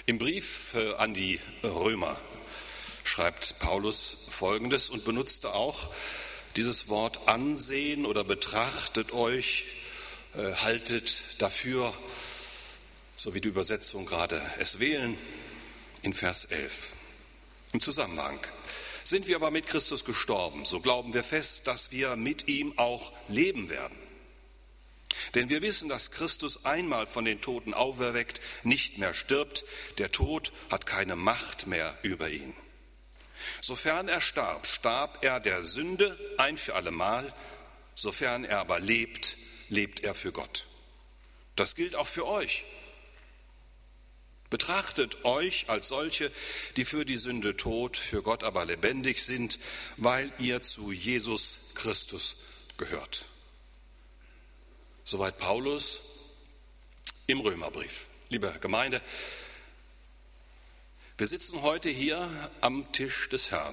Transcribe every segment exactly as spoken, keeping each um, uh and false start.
Im Brief an die Römer schreibt Paulus Folgendes und benutzte auch dieses Wort ansehen oder betrachtet euch, äh, haltet dafür, so wie die Übersetzung gerade es wählen, in Vers elf. Im Zusammenhang: Sind wir aber mit Christus gestorben, so glauben wir fest, dass wir mit ihm auch leben werden. Denn wir wissen, dass Christus einmal von den Toten auferweckt nicht mehr stirbt. Der Tod hat keine Macht mehr über ihn. Sofern er starb, starb er der Sünde ein für allemal. Sofern er aber lebt, lebt er für Gott. Das gilt auch für euch. Betrachtet euch als solche, die für die Sünde tot, für Gott aber lebendig sind, weil ihr zu Jesus Christus gehört. Soweit Paulus im Römerbrief. Liebe Gemeinde, wir sitzen heute hier am Tisch des Herrn.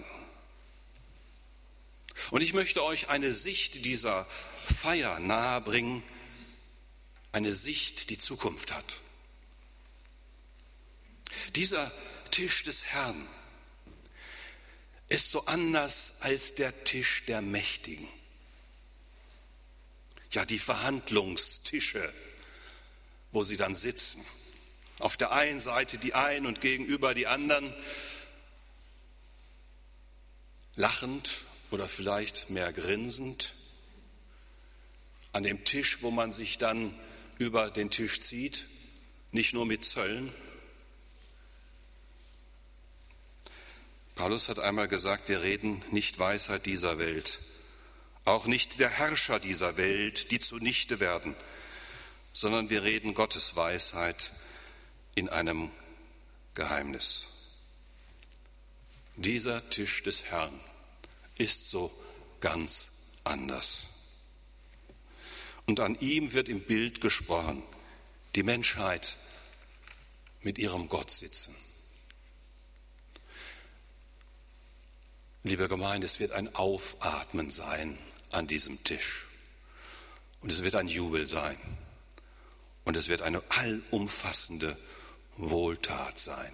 Und ich möchte euch eine Sicht dieser Feier nahebringen, eine Sicht, die Zukunft hat. Dieser Tisch des Herrn ist so anders als der Tisch der Mächtigen. Ja, die Verhandlungstische, wo sie dann sitzen. Auf der einen Seite die einen und gegenüber die anderen, lachend oder vielleicht mehr grinsend. An dem Tisch, wo man sich dann über den Tisch zieht, nicht nur mit Zöllen. Paulus hat einmal gesagt, wir reden nicht Weisheit dieser Welt, auch nicht der Herrscher dieser Welt, die zunichte werden, sondern wir reden Gottes Weisheit in einem Geheimnis. Dieser Tisch des Herrn ist so ganz anders. Und an ihm wird im Bild gesprochen, die Menschheit mit ihrem Gott sitzen. Liebe Gemeinde, es wird ein Aufatmen sein an diesem Tisch. Und es wird ein Jubel sein. Und es wird eine allumfassende Wohltat sein.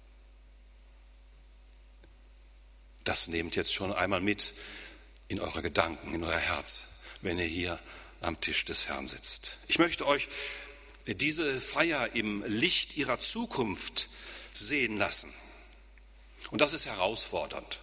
Das nehmt jetzt schon einmal mit in eure Gedanken, in euer Herz, wenn ihr hier am Tisch des Herrn sitzt. Ich möchte euch diese Feier im Licht ihrer Zukunft sehen lassen. Und das ist herausfordernd.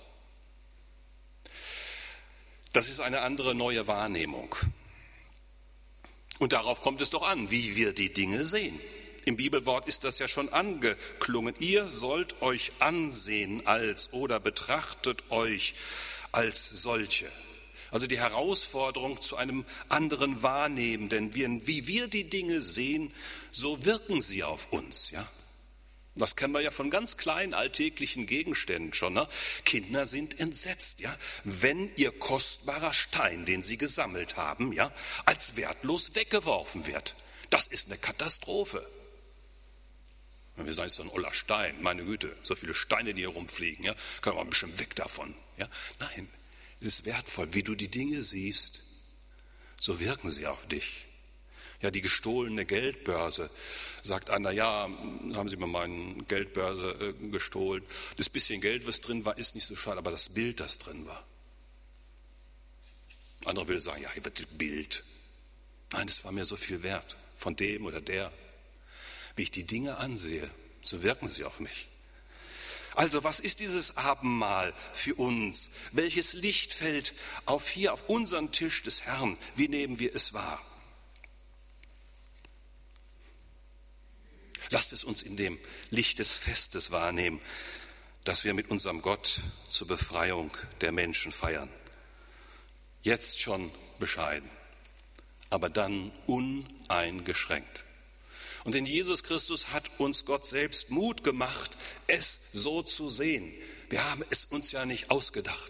Das ist eine andere neue Wahrnehmung. Und darauf kommt es doch an, wie wir die Dinge sehen. Im Bibelwort ist das ja schon angeklungen. Ihr sollt euch ansehen als oder betrachtet euch als solche. Also die Herausforderung zu einem anderen Wahrnehmen. Denn wie wir die Dinge sehen, so wirken sie auf uns, ja. Das kennen wir ja von ganz kleinen alltäglichen Gegenständen schon. Ne? Kinder sind entsetzt, ja, wenn ihr kostbarer Stein, den sie gesammelt haben, ja, als wertlos weggeworfen wird. Das ist eine Katastrophe. Wir sagen, es ist so ein oller Stein, meine Güte, so viele Steine, die hier rumfliegen, ja, können wir ein bisschen weg davon. Ja? Nein, es ist wertvoll, wie du die Dinge siehst, so wirken sie auf dich. Ja, die gestohlene Geldbörse, sagt einer, ja, haben Sie mir meine Geldbörse äh, gestohlen. Das bisschen Geld, was drin war, ist nicht so schade, aber das Bild, das drin war. Andere will sagen, ja, hier wird das Bild. Nein, das war mir so viel wert, von dem oder der. Wie ich die Dinge ansehe, so wirken sie auf mich. Also, was ist dieses Abendmahl für uns? Welches Licht fällt auf hier, auf unseren Tisch des Herrn? Wie nehmen wir es wahr? Lasst es uns in dem Licht des Festes wahrnehmen, das wir mit unserem Gott zur Befreiung der Menschen feiern. Jetzt schon bescheiden, aber dann uneingeschränkt. Und in Jesus Christus hat uns Gott selbst Mut gemacht, es so zu sehen. Wir haben es uns ja nicht ausgedacht.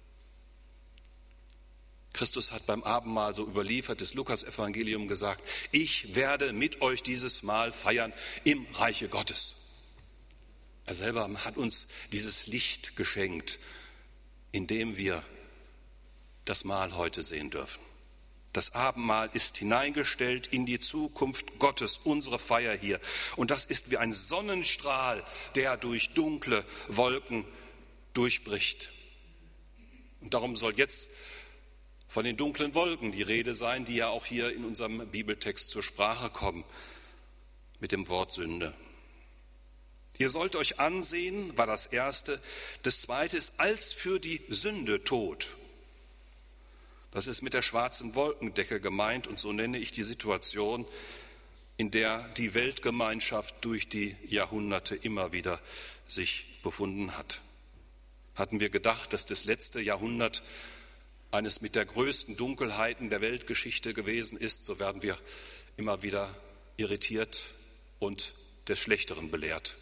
Christus hat beim Abendmahl, so überliefert das Lukas-Evangelium, gesagt, ich werde mit euch dieses Mahl feiern im Reiche Gottes. Er selber hat uns dieses Licht geschenkt, in dem wir das Mahl heute sehen dürfen. Das Abendmahl ist hineingestellt in die Zukunft Gottes, unsere Feier hier. Und das ist wie ein Sonnenstrahl, der durch dunkle Wolken durchbricht. Und darum soll jetzt von den dunklen Wolken die Rede sein, die ja auch hier in unserem Bibeltext zur Sprache kommen, mit dem Wort Sünde. Ihr sollt euch ansehen, war das Erste. Das Zweite ist, als für die Sünde tot. Das ist mit der schwarzen Wolkendecke gemeint und so nenne ich die Situation, in der die Weltgemeinschaft durch die Jahrhunderte immer wieder sich befunden hat. Hatten wir gedacht, dass das letzte Jahrhundert eines mit der größten Dunkelheiten der Weltgeschichte gewesen ist, so werden wir immer wieder irritiert und des Schlechteren belehrt.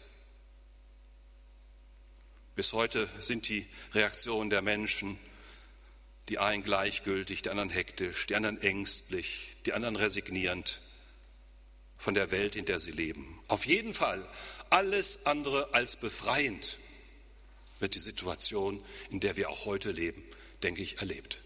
Bis heute sind die Reaktionen der Menschen, die einen gleichgültig, die anderen hektisch, die anderen ängstlich, die anderen resignierend von der Welt, in der sie leben. Auf jeden Fall alles andere als befreiend wird die Situation, in der wir auch heute leben, denke ich, erlebt.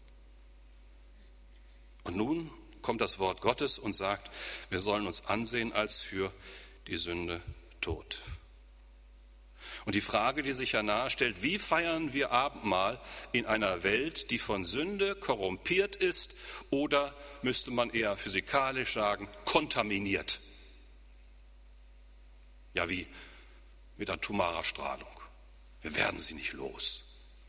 Und nun kommt das Wort Gottes und sagt, wir sollen uns ansehen als für die Sünde tot. Und die Frage, die sich ja nahe stellt, wie feiern wir Abendmahl in einer Welt, die von Sünde korrumpiert ist oder, müsste man eher physikalisch sagen, kontaminiert? Ja, wie mit atomarer Strahlung. Wir werden sie nicht los.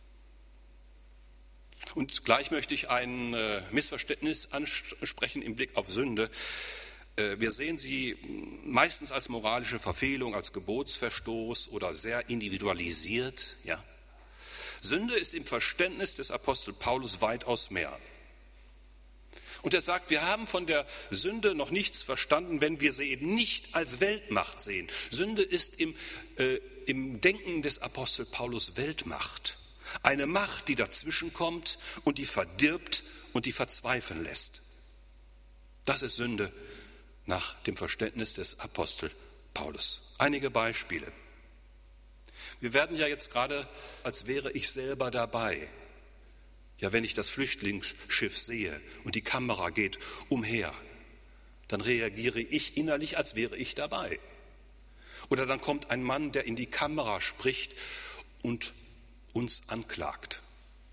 Und gleich möchte ich ein äh, Missverständnis ansprechen im Blick auf Sünde. Äh, wir sehen sie meistens als moralische Verfehlung, als Gebotsverstoß oder sehr individualisiert. Ja. Sünde ist im Verständnis des Apostel Paulus weitaus mehr. Und er sagt, wir haben von der Sünde noch nichts verstanden, wenn wir sie eben nicht als Weltmacht sehen. Sünde ist im, äh, im Denken des Apostel Paulus Weltmacht. Eine Macht, die dazwischen kommt und die verdirbt und die verzweifeln lässt. Das ist Sünde nach dem Verständnis des Apostel Paulus. Einige Beispiele. Wir werden ja jetzt gerade, als wäre ich selber dabei. Ja, wenn ich das Flüchtlingsschiff sehe und die Kamera geht umher, dann reagiere ich innerlich, als wäre ich dabei. Oder dann kommt ein Mann, der in die Kamera spricht und uns anklagt.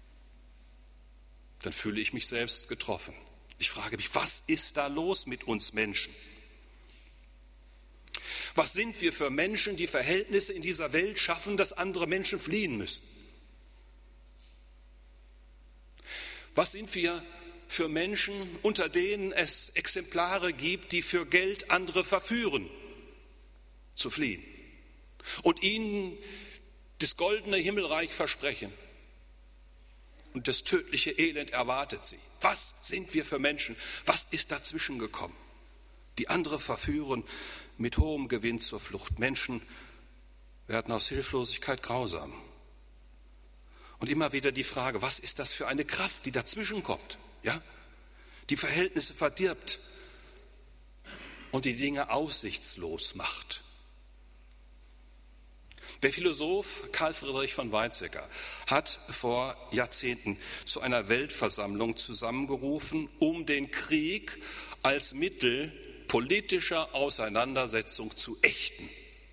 Dann fühle ich mich selbst getroffen. Ich frage mich, was ist da los mit uns Menschen? Was sind wir für Menschen, die Verhältnisse in dieser Welt schaffen, dass andere Menschen fliehen müssen? Was sind wir für Menschen, unter denen es Exemplare gibt, die für Geld andere verführen, zu fliehen und ihnen das goldene Himmelreich versprechen und das tödliche Elend erwartet sie? Was sind wir für Menschen? Was ist dazwischen gekommen? Die andere verführen mit hohem Gewinn zur Flucht. Menschen werden aus Hilflosigkeit grausam. Und immer wieder die Frage, was ist das für eine Kraft, die dazwischen kommt? Ja? Die Verhältnisse verdirbt und die Dinge aussichtslos macht. Der Philosoph Karl Friedrich von Weizsäcker hat vor Jahrzehnten zu einer Weltversammlung zusammengerufen, um den Krieg als Mittel politischer Auseinandersetzung zu ächten.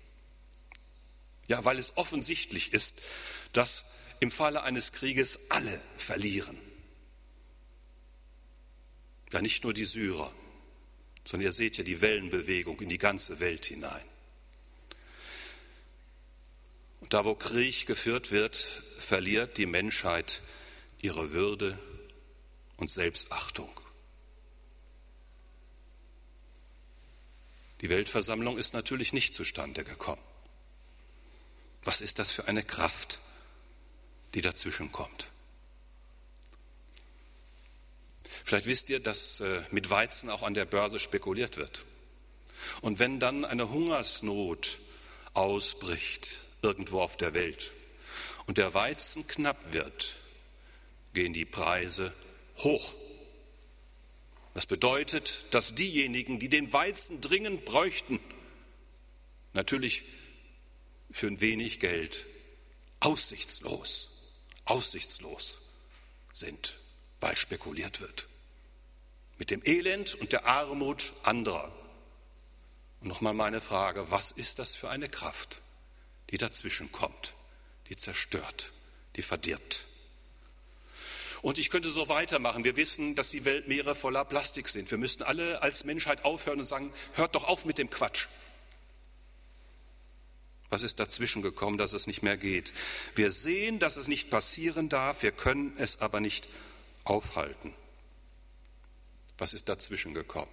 Ja, weil es offensichtlich ist, dass im Falle eines Krieges alle verlieren. Ja, nicht nur die Syrer, sondern ihr seht ja die Wellenbewegung in die ganze Welt hinein. Und da, wo Krieg geführt wird, verliert die Menschheit ihre Würde und Selbstachtung. Die Weltversammlung ist natürlich nicht zustande gekommen. Was ist das für eine Kraft, die dazwischen kommt? Vielleicht wisst ihr, dass mit Weizen auch an der Börse spekuliert wird. Und wenn dann eine Hungersnot ausbricht, irgendwo auf der Welt, und der Weizen knapp wird, gehen die Preise hoch. Das bedeutet, dass diejenigen, die den Weizen dringend bräuchten, natürlich für ein wenig Geld aussichtslos, aussichtslos sind, weil spekuliert wird. mit dem Elend und der Armut anderer. Und nochmal meine Frage, was ist das für eine Kraft, die dazwischen kommt, die zerstört, die verdirbt? Und ich könnte so weitermachen. Wir wissen, dass die Weltmeere voller Plastik sind. Wir müssten alle als Menschheit aufhören und sagen, hört doch auf mit dem Quatsch. Was ist dazwischen gekommen, dass es nicht mehr geht? Wir sehen, dass es nicht passieren darf, wir können es aber nicht aufhalten. Was ist dazwischen gekommen?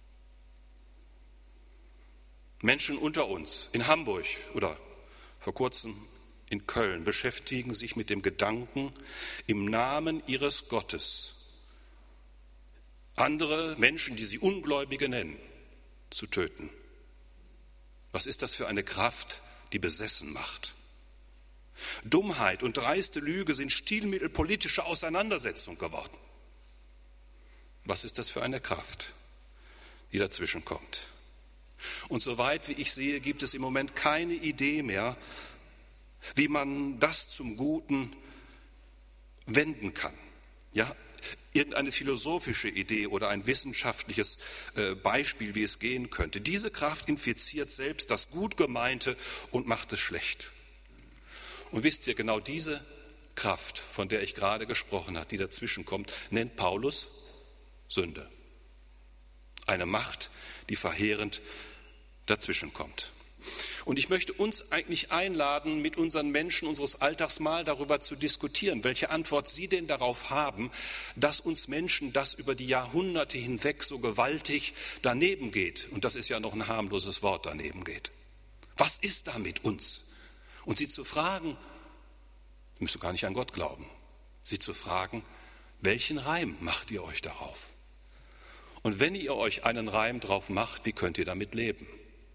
Menschen unter uns in Hamburg oder vor kurzem in Köln beschäftigen sich mit dem Gedanken, im Namen ihres Gottes andere Menschen, die sie Ungläubige nennen, zu töten. Was ist das für eine Kraft, die besessen macht? Dummheit und dreiste Lüge sind Stilmittel politischer Auseinandersetzung geworden. Was ist das für eine Kraft, die dazwischen kommt? Und soweit wie ich sehe, gibt es im Moment keine Idee mehr, wie man das zum Guten wenden kann. Ja, irgendeine philosophische Idee oder ein wissenschaftliches Beispiel, wie es gehen könnte. Diese Kraft infiziert selbst das Gutgemeinte und macht es schlecht. Und wisst ihr, genau diese Kraft, von der ich gerade gesprochen habe, die dazwischen kommt, nennt Paulus Sünde. Eine Macht, die verheerend dazwischen kommt. Und ich möchte uns eigentlich einladen, mit unseren Menschen unseres Alltags mal darüber zu diskutieren, welche Antwort sie denn darauf haben, dass uns Menschen das über die Jahrhunderte hinweg so gewaltig daneben geht. Und das ist ja noch ein harmloses Wort, daneben geht. Was ist da mit uns? Und sie zu fragen, ihr müsst gar nicht an Gott glauben, sie zu fragen, welchen Reim macht ihr euch darauf? Und wenn ihr euch einen Reim drauf macht, wie könnt ihr damit leben?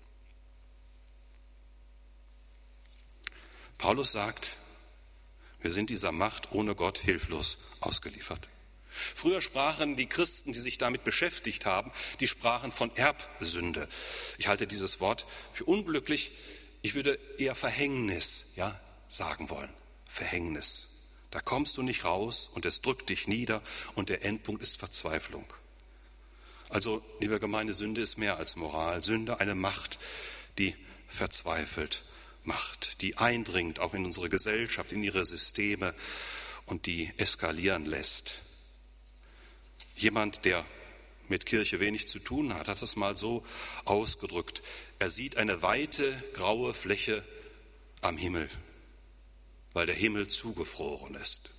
Paulus sagt, wir sind dieser Macht ohne Gott hilflos ausgeliefert. Früher sprachen die Christen, die sich damit beschäftigt haben, die sprachen von Erbsünde. Ich halte dieses Wort für unglücklich. Ich würde eher Verhängnis, ja, sagen wollen. Verhängnis. Da kommst du nicht raus und es drückt dich nieder und der Endpunkt ist Verzweiflung. Also, liebe Gemeinde, Sünde ist mehr als Moral. Sünde eine Macht, die verzweifelt macht, die eindringt auch in unsere Gesellschaft, in ihre Systeme und die eskalieren lässt. Jemand, der mit Kirche wenig zu tun hat, hat es mal so ausgedrückt. Er sieht eine weite graue Fläche am Himmel, weil der Himmel zugefroren ist.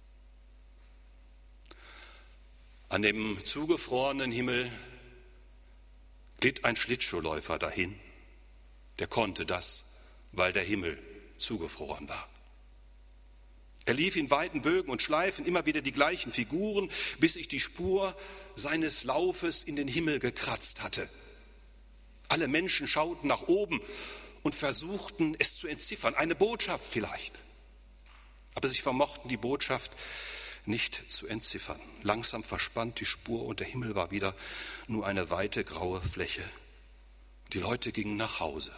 An dem zugefrorenen Himmel glitt ein Schlittschuhläufer dahin. Der konnte das, weil der Himmel zugefroren war. Er lief in weiten Bögen und Schleifen, immer wieder die gleichen Figuren, bis sich die Spur seines Laufes in den Himmel gekratzt hatte. Alle Menschen schauten nach oben und versuchten, es zu entziffern, eine Botschaft vielleicht. Aber sie vermochten die Botschaft nicht zu entziffern. Langsam verspannt die Spur und der Himmel war wieder nur eine weite graue Fläche. Die Leute gingen nach Hause.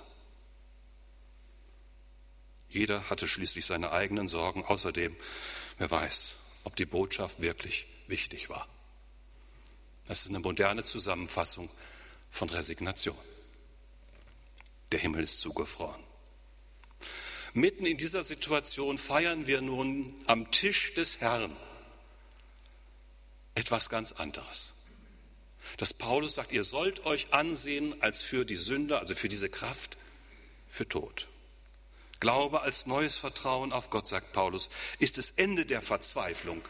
Jeder hatte schließlich seine eigenen Sorgen. Außerdem, wer weiß, ob die Botschaft wirklich wichtig war. Das ist eine moderne Zusammenfassung von Resignation. Der Himmel ist zugefroren. Mitten in dieser Situation feiern wir nun am Tisch des Herrn etwas ganz anderes. Dass Paulus sagt, ihr sollt euch ansehen als für die Sünde, also für diese Kraft, für Tod. Glaube als neues Vertrauen auf Gott, sagt Paulus, ist das Ende der Verzweiflung.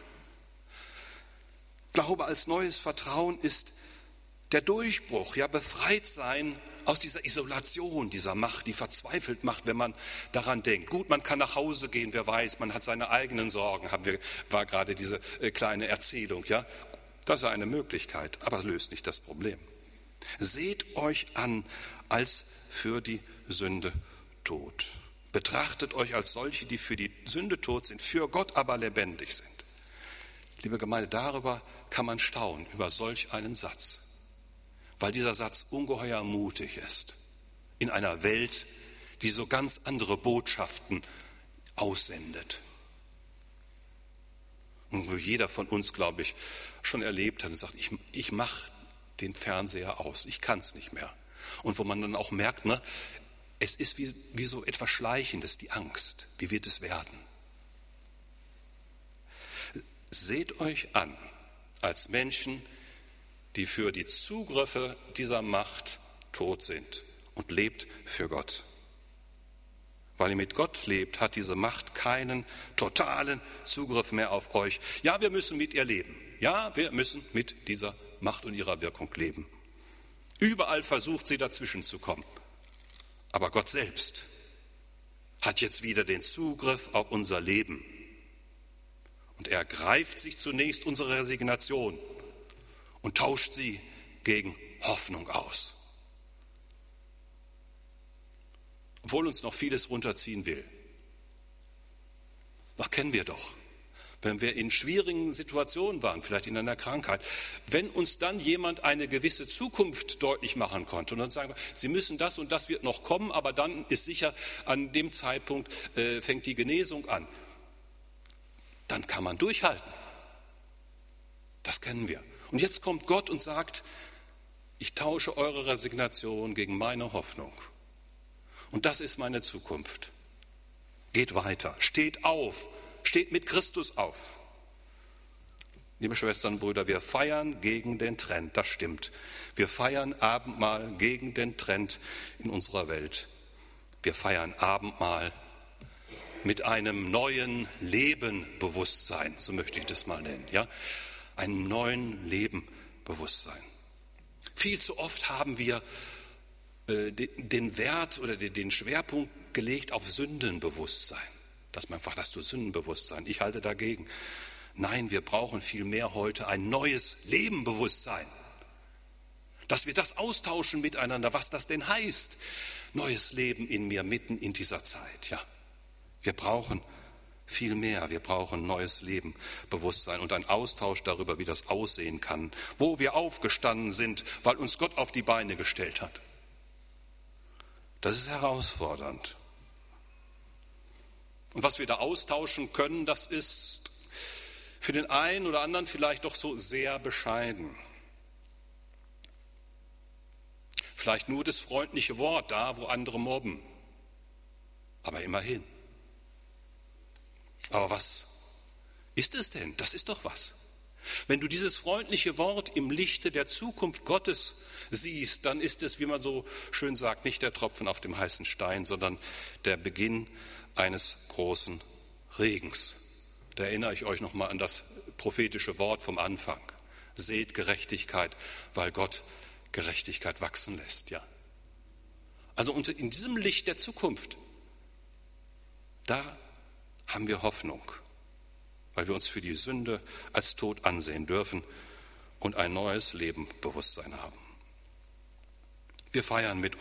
Glaube als neues Vertrauen ist der Durchbruch, ja, befreit sein aus dieser Isolation, dieser Macht, die verzweifelt macht, wenn man daran denkt. Gut, man kann nach Hause gehen, wer weiß, man hat seine eigenen Sorgen, haben wir, war gerade diese äh, kleine Erzählung, ja. Das ist eine Möglichkeit, aber löst nicht das Problem. Seht euch an als für die Sünde tot. Betrachtet euch als solche, die für die Sünde tot sind, für Gott aber lebendig sind. Liebe Gemeinde, darüber kann man staunen, über solch einen Satz. Weil dieser Satz ungeheuer mutig ist. In einer Welt, die so ganz andere Botschaften aussendet. Und wo jeder von uns, glaube ich, schon erlebt hat und sagt, ich, ich mache den Fernseher aus, ich kann es nicht mehr. Und wo man dann auch merkt, ne, es ist wie, wie so etwas Schleichendes, die Angst. Wie wird es werden? Seht euch an als Menschen, die für die Zugriffe dieser Macht tot sind und lebt für Gott. Weil ihr mit Gott lebt, hat diese Macht keinen totalen Zugriff mehr auf euch. Ja, wir müssen mit ihr leben. Ja, wir müssen mit dieser Macht und ihrer Wirkung leben. Überall versucht sie dazwischen zu kommen. Aber Gott selbst hat jetzt wieder den Zugriff auf unser Leben. Und er greift sich zunächst unsere Resignation und tauscht sie gegen Hoffnung aus. Obwohl uns noch vieles runterziehen will. Das kennen wir doch. Wenn wir in schwierigen Situationen waren, vielleicht in einer Krankheit, wenn uns dann jemand eine gewisse Zukunft deutlich machen konnte und dann sagen wir, Sie müssen das und das wird noch kommen, aber dann ist sicher, an dem Zeitpunkt äh, fängt die Genesung an. Dann kann man durchhalten. Das kennen wir. Und jetzt kommt Gott und sagt, ich tausche eure Resignation gegen meine Hoffnung. Und das ist meine Zukunft. Geht weiter, steht auf, steht mit Christus auf. Liebe Schwestern und Brüder, wir feiern gegen den Trend, das stimmt. Wir feiern Abendmahl gegen den Trend in unserer Welt. Wir feiern Abendmahl mit einem neuen Lebenbewusstsein, so möchte ich das mal nennen, ja, einem neuen Lebenbewusstsein. Viel zu oft haben wir äh, den, den Wert oder den, den Schwerpunkt gelegt auf Sündenbewusstsein. Dass man einfach, das du Sündenbewusstsein, ich halte dagegen. Nein, wir brauchen vielmehr heute ein neues Lebenbewusstsein. Dass wir das austauschen miteinander, was das denn heißt. Neues Leben in mir mitten in dieser Zeit, ja. Wir brauchen viel mehr, wir brauchen neues Lebenbewusstsein und einen Austausch darüber, wie das aussehen kann, wo wir aufgestanden sind, weil uns Gott auf die Beine gestellt hat. Das ist herausfordernd. Und was wir da austauschen können, das ist für den einen oder anderen vielleicht doch so sehr bescheiden. Vielleicht nur das freundliche Wort da, wo andere mobben. Aber immerhin. Aber was ist es denn? Das ist doch was. Wenn du dieses freundliche Wort im Lichte der Zukunft Gottes siehst, dann ist es, wie man so schön sagt, nicht der Tropfen auf dem heißen Stein, sondern der Beginn eines großen Regens. Da erinnere ich euch nochmal an das prophetische Wort vom Anfang. Seht Gerechtigkeit, weil Gott Gerechtigkeit wachsen lässt. Ja. Also in diesem Licht der Zukunft, da haben wir Hoffnung, weil wir uns für die Sünde als tot ansehen dürfen und ein neues Lebenbewusstsein haben. Wir feiern mit